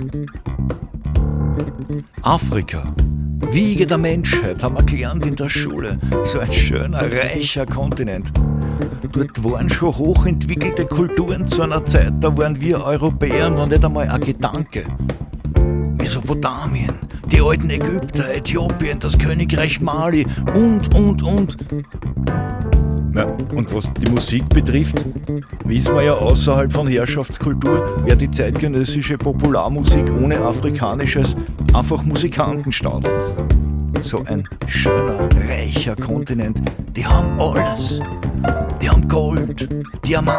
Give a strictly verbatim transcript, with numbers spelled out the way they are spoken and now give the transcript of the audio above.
Afrika, Wiege der Menschheit, haben wir gelernt in der Schule. So ein schöner, reicher Kontinent. Dort waren schon hochentwickelte Kulturen zu einer Zeit, da waren wir Europäer noch nicht einmal ein Gedanke. Mesopotamien, die alten Ägypter, Äthiopien, das Königreich Mali und, und, und. Ja, und was die Musik betrifft, wissen wir ja außerhalb von Herrschaftskultur, wäre die zeitgenössische Popularmusik ohne Afrikanisches einfach Musikantenstaat. So ein schöner, reicher Kontinent, die haben alles. Die haben Gold, Diamanten.